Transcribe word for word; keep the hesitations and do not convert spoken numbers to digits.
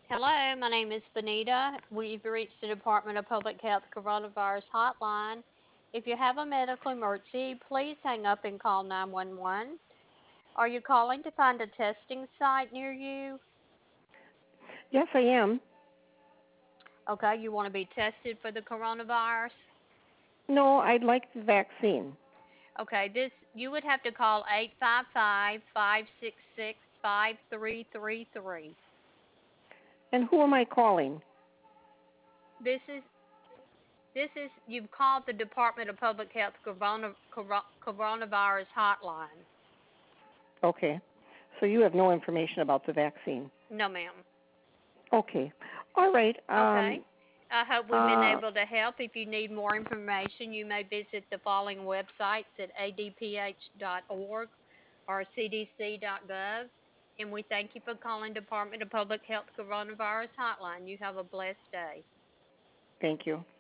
Hello, my name is Benita. We've reached the Department of Public Health Coronavirus Hotline. If you have a medical emergency, please hang up and call nine one one. Are you calling to find a testing site near you? Yes, I am. Okay, you want to be tested for the coronavirus? No, I'd like the vaccine. Okay, this you would have to call eight five five, five six six, five three three three. And who am I calling? This is this is you've called the Department of Public Health corona, coro- Coronavirus Hotline. Okay. So you have no information about the vaccine. No, ma'am. Okay. All right. Okay. Um I hope we've been uh able to help. If you need more information, you may visit the following websites at a d p h dot org or c d c dot gov. And we thank you for calling Department of Public Health Coronavirus Hotline. You have a blessed day. thank you.